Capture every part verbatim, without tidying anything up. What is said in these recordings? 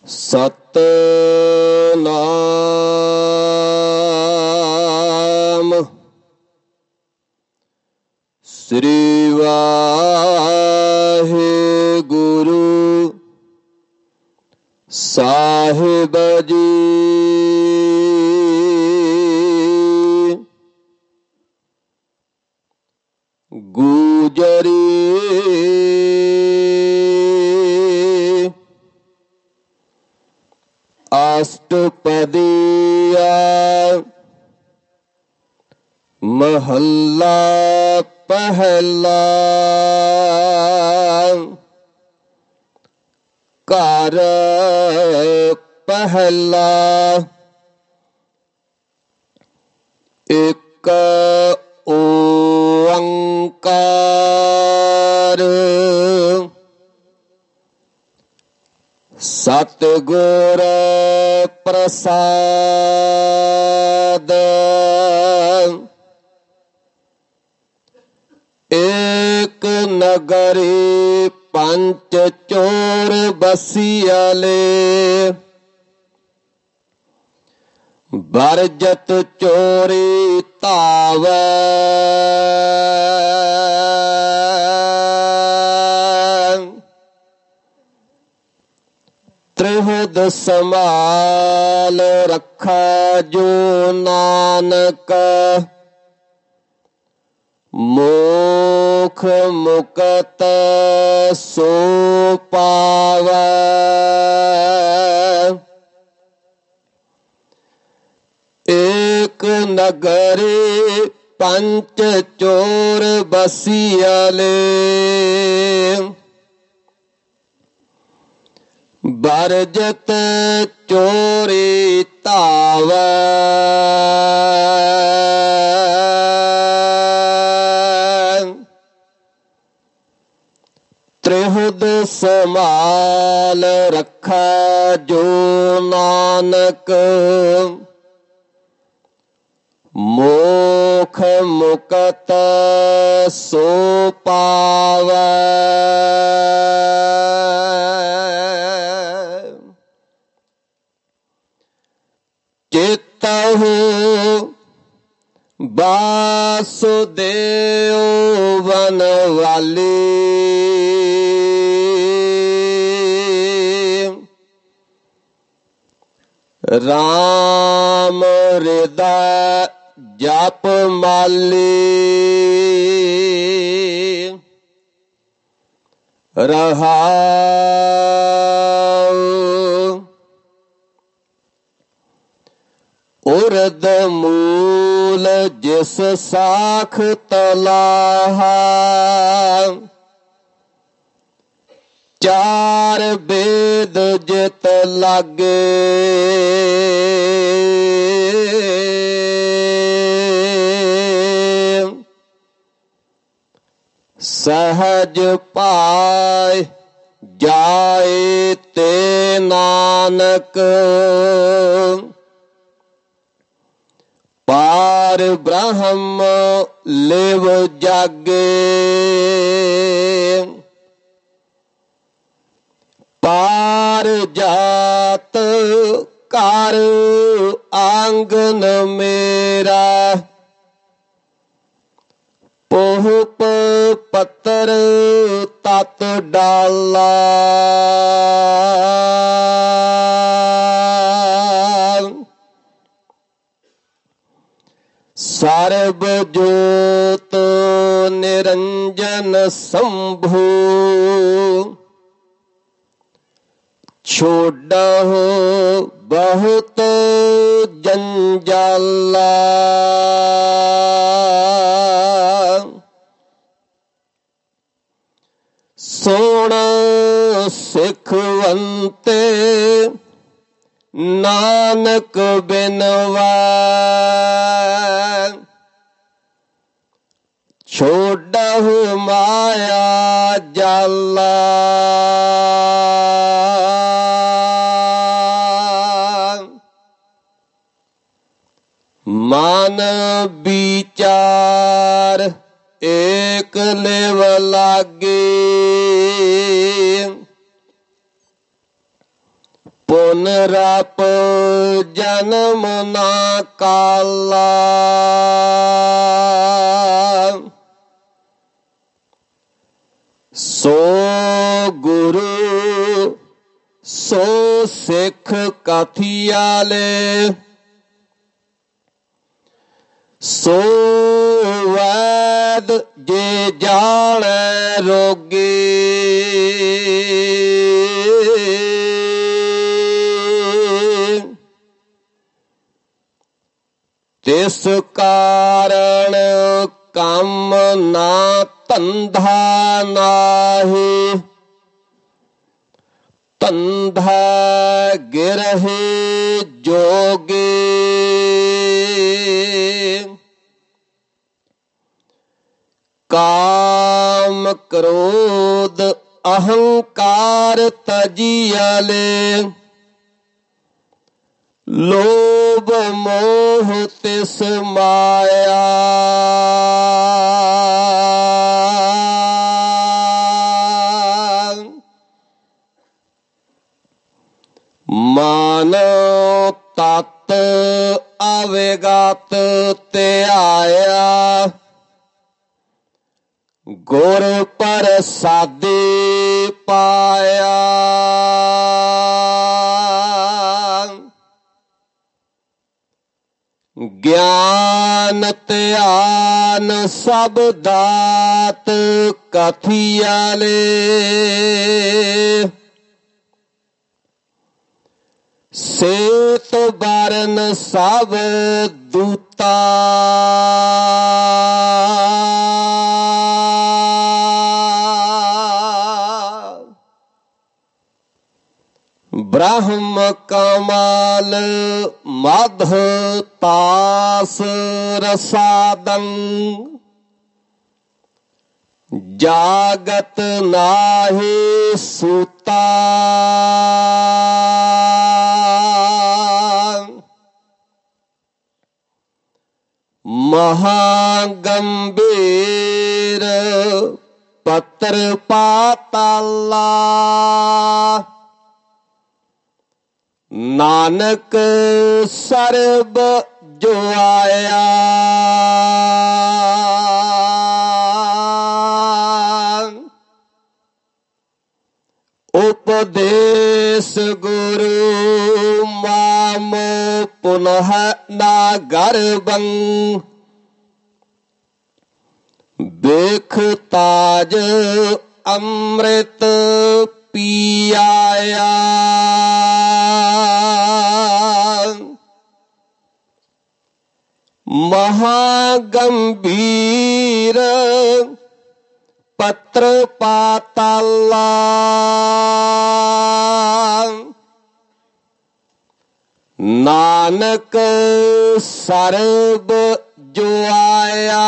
ਸਤਿਨਾਮ ਸ੍ਰੀ ਵਾਹਿਗੁਰੂ ਸਾਹਿਬ ਜੀ। ਗੁਜਰੀ ਅਸ਼ਟਪਦੀਆ ਮਹੱਲਾ ਪਹਿਲਾ। ਘਰ ਪਹਿਲਾ ਇੱਕ ਓੰਕਾਰ ਸਤਿਗੁਰ ਪ੍ਰਸਾਦ। ਏਕ ਨਗਰੀ ਪੰਚ ਚੋਰ ਬਸੀਅਲੇ, ਬਰਜਤ ਚੋਰੀ ਧਾਵੈ। ਤ੍ਰਿਹਦ ਸੰਭਾਲ ਰੱਖਾ ਜੋ ਨਾਨਕ, ਮੋਖ ਮੁਕਤ ਸੋ ਪਾਵੈ। ਏਕ ਨਗਰੀ ਪੰਚ ਚੋਰ ਬਸੀਅਲੇ, ਬਰਜਤ ਚੋਰੀ ਧਾਵੈ। ਤ੍ਰਿਹਦ ਸੰਭਾਲ ਰੱਖਾ ਜੋ ਨਾਨਕ, ਮੋਖ ਮੁਕਤ ਸੋ ਪਾਵੈ। ਚੇਤਹੁ ਵਾਸੁਦੇਵ ਵਨਵਾਲੀ, ਰਾਮ ਹਿਰਦੈ ਜਪ ਮਾਲੀ। ਰਹਾਉ ਉਰਦ ਮੂਲ ਜਿਸ ਸਾਖ ਤਲਾਹਾ, ਚਾਰ ਬੇਦ ਜਿਤ ਲਾਗੇ। ਸਹਜ ਪਾਇ ਜਾਏ ਤੇ ਨਾਨਕ, ਪਾਰ ਬ੍ਰਹਮ ਲਿਵ ਜਾਗੇ। ਪਾਰ ਜਾਤ ਘਰ ਆਂਗਨ ਮੇਰਾ, ਪੋਹਪ ਪੱਤਰ ਤਤ ਡਾਲਾ। ਸਰਬ ਜੋਤ ਨਿਰੰਜਨ ਸੰਭੂ, ਛੋਡਹੁ ਬਹੁਤ ਜੰਜਾਲਾ। ਸੁਣ ਸਿਖਵੰਤੇ ਨਾਨਕ ਬਿਨਵੈ, ਛੋਡਹੁ ਮਾਇਆ ਜਾਲਾ। ਮਨ ਵਿਚਾਰ ਏਕ ਲਿਵ ਲਾਗੇ, ਪੁਨਰਪ ਜਨਮ ਨਾ ਕਾਲਾ। ਸੋ ਗੁਰੂ ਸੋ ਸਿੱਖ ਕਾਥੀਆਲੇ। ਸੋ ਵੈਦ ਜੇ ਜਾਣੈ ਰੋਗੀ। ਤਿਸ ਕਾਰਣ ਕੰਮ ਨਾ ਧੰਧਾ ਨਾਹੀ। ਧੰਧਾ ਗਿਰਹਿ ਜੋਗੀ। ਕਾਮ ਕ੍ਰੋਧ ਅਹੰਕਾਰ ਤਜੀਅਲੇ। ਲੋਭ ਮੋਹ ਤਿਸ ਮਾਇਆ। ਮਨ ਤਤ ਅਵਿਗਤ ਧਿਆਇਆ। ਗੁਰ ਪ੍ਰਸਾਦਿ ਪਾਇਆ। ਗਿਆਨ ਧਿਆਨ ਸਭ ਦਾਤ ਕਾਥੀਆਲੇ। ਸੇਤ ਬਰਨ ਸਭ ਦੂਤਾ। ਬ੍ਰਹਮ ਕਮਲ ਮਧ ਤਾਸ ਰਸਾਦੰ। ਜਾਗਤ ਨਾਹੀ ਸੂਤਾ। ਮਹਾ ਗੰਭੀਰ ਪੱਤਰ ਪਾਤਾਲਾ। ਨਾਨਕ ਸਰਬ ਜੋ ਆਇਆ। ਉਪਦੇਸ ਗੁਰੂ ਮਾਮ ਪੁਨਹ ਨਾ ਗਰਬੰ। ਵੇਖ ਤਾਜ ਅੰਮ੍ਰਿਤ ਪੀਆਇਆ। ਮਹਾ ਗੰਭੀਰ ਪੱਤਰ ਪਾਤਾਲਾ। ਨਾਨਕ ਸਰਬ ਜੋ ਆਇਆ।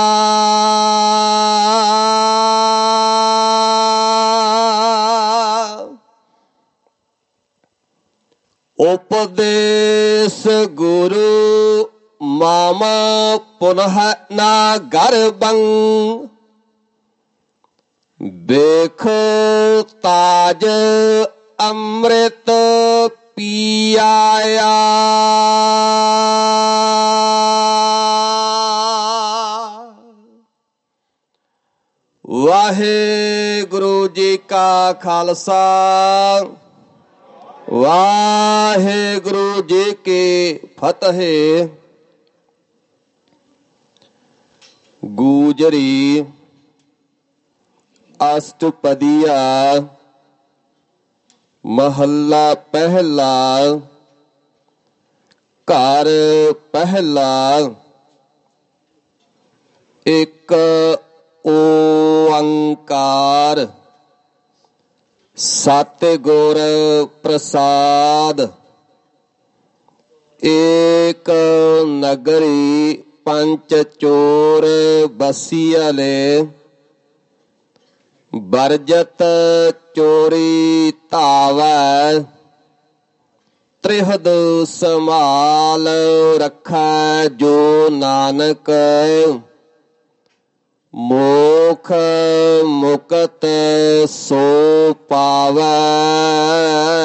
ਉਪਦੇਸ ਗੁਰੂ ਮਮ ਪੁਨਹ ਨਾ ਗਰਬੰ। ਵੇਖ ਤਾਜ ਅੰਮ੍ਰਿਤ ਪੀਆਇਆ। ਵਾਹਿਗੁਰੂ ਜੀ ਕਾ ਖਾਲਸਾ ਵਾਹਿਗੁਰੂ ਜੀ ਕੀ ਫਤਿਹ। ਗੂਜਰੀ ਅਸ਼ਟਪਦੀਆ ਮਹੱਲਾ ਪਹਿਲਾ। ਘਰ ਪਹਿਲਾ। ਇੱਕ ਓੰਕਾਰ ਸਤਿਗੁਰ ਪ੍ਰਸਾਦ। ਏਕ ਨਗਰੀ ਪੰਚ ਚੋਰ ਬਸੀਅਲੇ। ਬਰਜਤ ਚੋਰੀ ਧਾਵੈ। ਤ੍ਰਿਹਦ ਸੰਭਾਲ ਰੱਖੈ ਜੋ ਨਾਨਕ। ਮੋਖ ਮੁਕਤ ਸੋ ਪਾਵੈ।